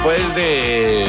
después de...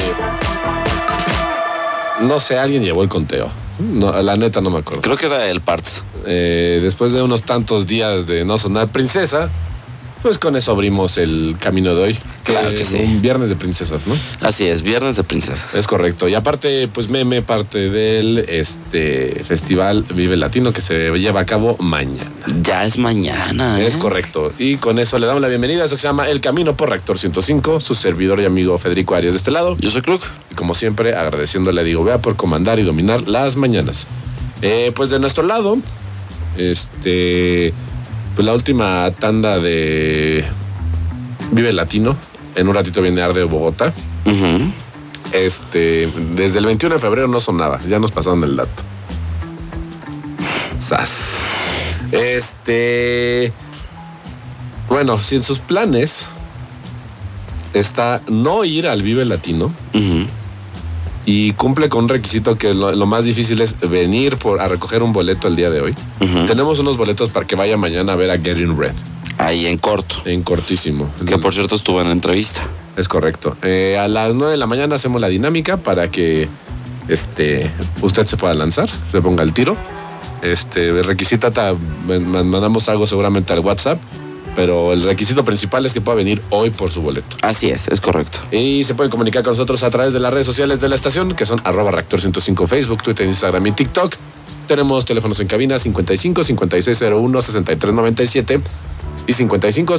No sé, alguien llevó el conteo. No, la neta no me acuerdo. Creo que era el Parts. Después de unos tantos días de no sonar princesa, pues con eso abrimos el camino de hoy. Claro que sí. Un viernes de princesas, ¿no? Así es, viernes de princesas. Es correcto. Y aparte, pues Meme, parte del festival Vive Latino que se lleva a cabo mañana. Ya es mañana. Es correcto. Y con eso le damos la bienvenida a eso que se llama El Camino por Reactor 105, su servidor y amigo Federico Arias de este lado. Yo soy Krug. Y como siempre, agradeciéndole a Diego Bea por comandar y dominar las mañanas. Pues de nuestro lado, pues la última tanda de Vive Latino. En un ratito viene Arde Bogotá. Uh-huh. Desde el 21 de febrero no sonaba. Ya nos pasaron el dato. Sas. Bueno, si en sus planes está no ir al Vive Latino, Uh-huh. y cumple con un requisito que lo más difícil es venir a recoger un boleto el día de hoy. Uh-huh. Tenemos unos boletos para que vaya mañana a ver a Getting Red. Ahí en corto. En cortísimo. Que por cierto estuvo en la entrevista. Es correcto. A las 9 de la mañana hacemos la dinámica para que usted se pueda lanzar, se ponga el tiro. Mandamos algo seguramente al WhatsApp, pero el requisito principal es que pueda venir hoy por su boleto. Así es correcto. Y se pueden comunicar con nosotros a través de las redes sociales de la estación, que son @Reactor105, Facebook, Twitter, Instagram y TikTok. Tenemos teléfonos en cabina 55 5601 6397 y 55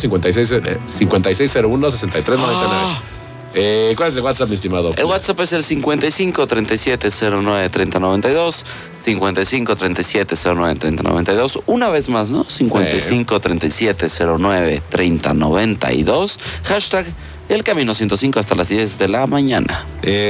5601 6399. ¿Cuál es el WhatsApp, mi estimado? El WhatsApp es el 55 37 09 30 92. 55 37 09 30 92. Una vez más, ¿no? 55 37 09 30 92. Hashtag El Camino 105 hasta las 10 de la mañana.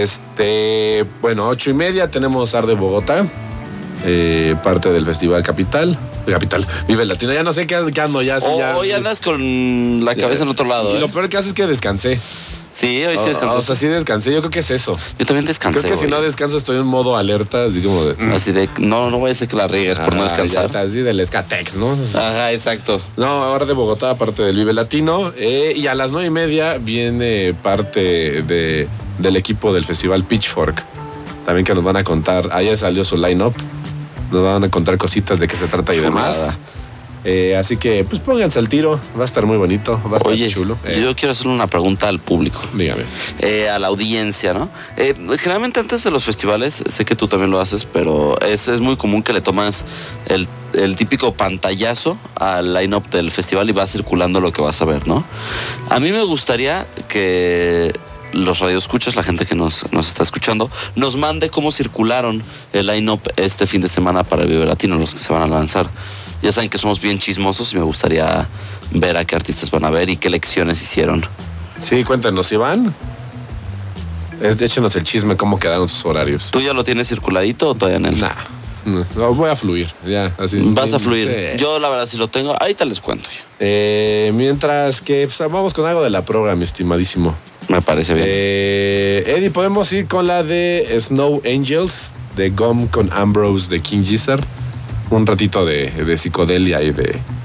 Bueno, 8:30 tenemos Arde Bogotá. Parte del Festival Capital, Vive Latino. Ya no sé qué ando ya. Hoy andas con la cabeza en otro lado. Y lo peor que hace es que descansé. Sí, hoy sí descansé. O sea, sí descansé. Yo creo que es eso. Yo también descansé. Creo que si no descanso estoy en modo alerta, así como de... Así de, no voy a ser que la riegues por no descansar. Ya, así del Escatex, ¿no? Ajá, exacto. No, ahora de Bogotá, parte del Vive Latino. Y a las 9:30 viene parte del equipo del Festival Pitchfork. También que nos van a contar. Ayer salió su line-up. Nos van a contar cositas de qué se trata y demás. Así que, pues pónganse al tiro. Va a estar muy bonito. Va a estar chulo. Yo quiero hacerle una pregunta al público. Dígame. A la audiencia, ¿no? Generalmente antes de los festivales, sé que tú también lo haces, pero es muy común que le tomas el típico pantallazo al line-up del festival y va circulando lo que vas a ver, ¿no? A mí me gustaría que los radioescuchas, la gente que nos está escuchando, nos mande cómo circularon el line-up este fin de semana para el Vive Latino, los que se van a lanzar. Ya saben que somos bien chismosos y me gustaría ver a qué artistas van a ver y qué lecciones hicieron. Sí, cuéntanos, Iván. Échenos el chisme, cómo quedaron sus horarios. ¿Tú ya lo tienes circuladito o todavía en el...? No, voy a fluir, ya. Así. Vas a fluir. Sí. Yo, la verdad, si lo tengo, ahorita les cuento yo. Mientras que pues, vamos con algo de la programa, mi estimadísimo. Me parece bien. Eddie, podemos ir con la de Snow Angels, de Gum con Ambrose de King Gizzard. Un ratito de psicodelia y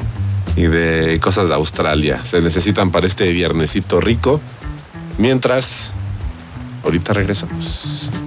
de cosas de Australia. Se necesitan para este viernesito rico. Mientras, ahorita regresamos.